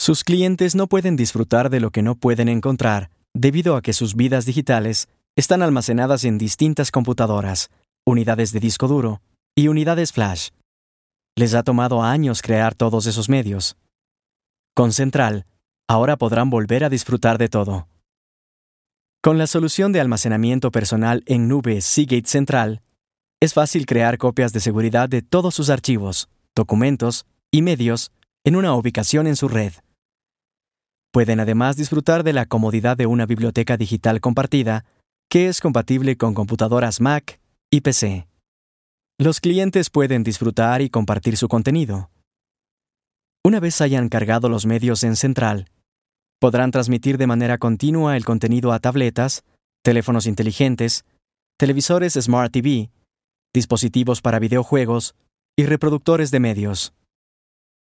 Sus clientes no pueden disfrutar de lo que no pueden encontrar debido a que sus vidas digitales están almacenadas en distintas computadoras, unidades de disco duro y unidades flash. Les ha tomado años crear todos esos medios. Con Central, ahora podrán volver a disfrutar de todo. Con la solución de almacenamiento personal en nube Seagate Central, es fácil crear copias de seguridad de todos sus archivos, documentos y medios en una ubicación en su red. Pueden además disfrutar de la comodidad de una biblioteca digital compartida que es compatible con computadoras Mac y PC. Los clientes pueden disfrutar y compartir su contenido. Una vez hayan cargado los medios en Central, podrán transmitir de manera continua el contenido a tabletas, teléfonos inteligentes, televisores Smart TV, dispositivos para videojuegos y reproductores de medios.